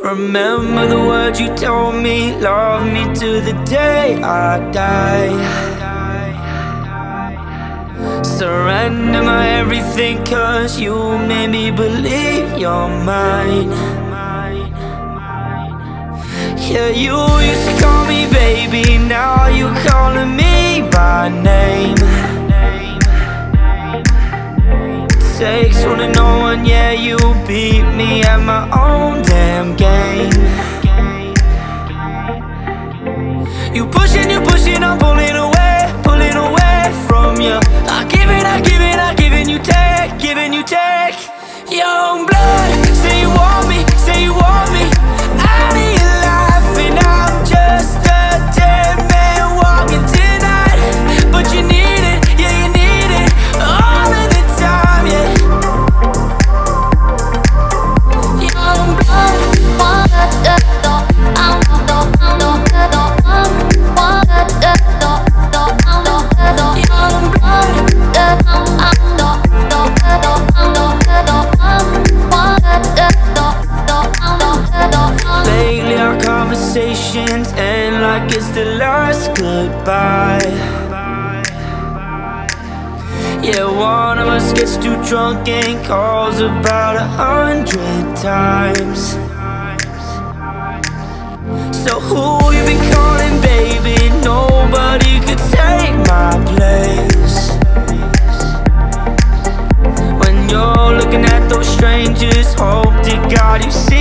Remember the words you told me, love me to the day I die. Surrender my everything, cause you made me believe you're mine. Yeah, you used to call me baby, now you calling me by name. Takes one to know one, yeah, you beat me at my own damn game. You pushing, I'm pulling away from you. I give it, you take, young blood, say you want me, out of your life, and I'm just a dead man walking tonight. But you need it, yeah, you need it, all of the time, yeah. Young blood, lately our conversations end like it's the last goodbye. Yeah, one of us gets too drunk and calls about 100 times. So who you been calling, baby? Nobody could take my place. When you're looking at those strangers, hope to God you see